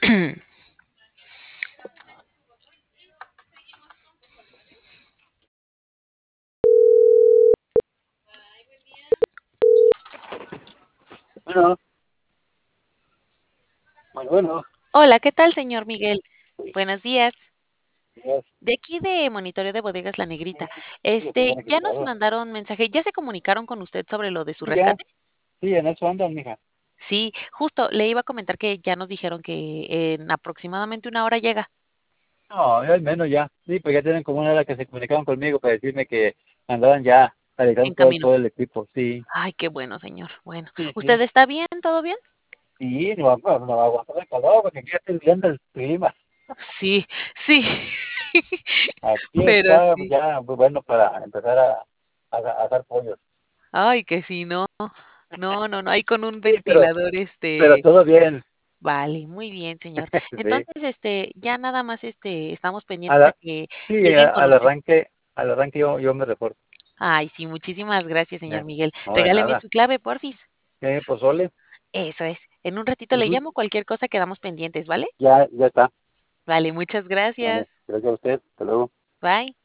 Bueno, bueno, Hola, ¿qué tal, señor Miguel? Buenos días. días. De aquí de Monitoreo de Bodegas La Negrita. Sí, qué bueno que Ya te nos hablo. mandaron mensaje, ¿ya se comunicaron con usted sobre lo de su Sí, ya, rescate? sí, en eso andan, mija. Sí, justo, le iba a comentar que ya nos dijeron que en aproximadamente una hora llega No, ya al menos ya. Sí, pues ya tienen como una hora que se comunicaron conmigo para decirme que andaban ya en arreglando camino. todo el equipo. Sí, Ay, qué bueno, señor. Bueno, sí, ¿usted sí. está bien? ¿Todo bien? Sí, no va a aguantar el calor porque aquí ya estoy viendo el clima. Sí, sí. Aquí Pero está sí. ya muy bueno para empezar a hacer pollos. Ay, que sí, no. No, no, no, ahí con un Sí, ventilador, pero todo bien. vale, muy bien, señor. Sí. Entonces, ya nada más, estamos A pendientes a la- que sí, lleguen con usted. al arranque yo me reporto. Ay, sí, muchísimas gracias, señor Miguel. No, de Regáleme nada. su clave, porfis. Pozole. Eso es. En un ratito le Ujú. llamo, cualquier cosa quedamos pendientes, ¿vale? Ya está. Vale, muchas Vale, gracias. gracias a usted. Hasta luego. Bye.